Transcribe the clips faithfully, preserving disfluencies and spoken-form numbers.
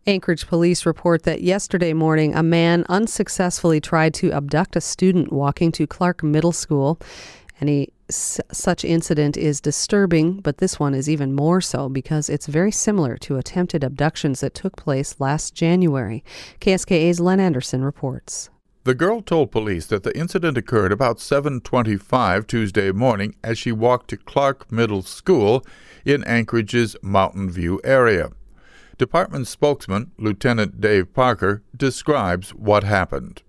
Anchorage police report that yesterday morning, a man unsuccessfully tried to abduct a student walking to Clark Middle School. Any s- such incident is disturbing, but this one is even more so because it's very similar to attempted abductions that took place last January. K S K A's Len Anderson reports. The girl told police that the incident occurred about seven twenty-five Tuesday morning as she walked to Clark Middle School in Anchorage's Mountain View area. Department spokesman Lieutenant Dave Parker describes what happened.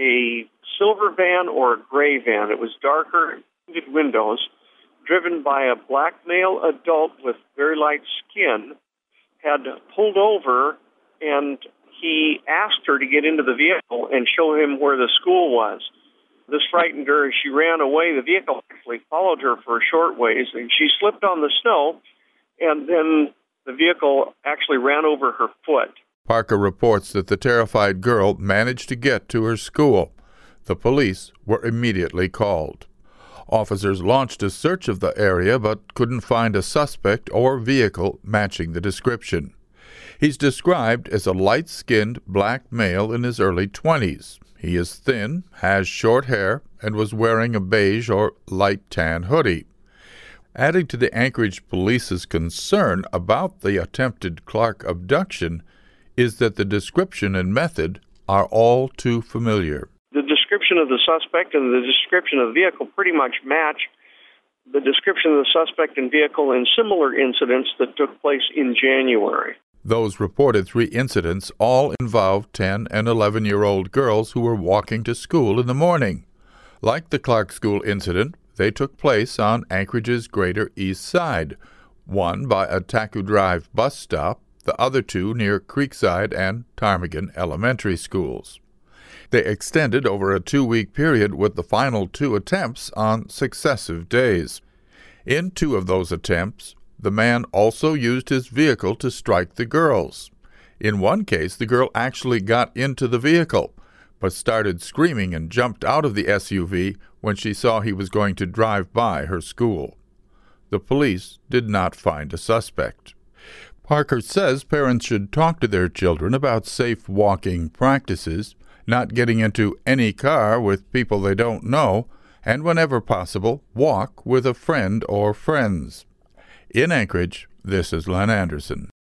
A silver van or a gray van, it was darker, tinted windows, driven by a black male adult with very light skin, had pulled over, and he asked her to get into the vehicle and show him where the school was. This frightened her as she ran away. The vehicle actually followed her for a short ways, and she slipped on the snow, and then the vehicle actually ran over her foot. Parker reports that the terrified girl managed to get to her school. The police were immediately called. Officers launched a search of the area but couldn't find a suspect or vehicle matching the description. He's described as a light-skinned black male in his early twenties. He is thin, has short hair, and was wearing a beige or light tan hoodie. Adding to the Anchorage police's concern about the attempted Clark abduction is that the description and method are all too familiar. The description of the suspect and the description of the vehicle pretty much match the description of the suspect and vehicle in similar incidents that took place in January. Those reported three incidents all involved ten and eleven-year-old girls who were walking to school in the morning. Like the Clark School incident, they took place on Anchorage's Greater East Side, one by a Taku Drive bus stop, the other two near Creekside and Ptarmigan elementary schools. They extended over a two-week period with the final two attempts on successive days. In two of those attempts, the man also used his vehicle to strike the girls. In one case, the girl actually got into the vehicle, but started screaming and jumped out of the S U V when she saw he was going to drive by her school. The police did not find a suspect. Parker says parents should talk to their children about safe walking practices, not getting into any car with people they don't know, and whenever possible, walk with a friend or friends. In Anchorage, this is Len Anderson.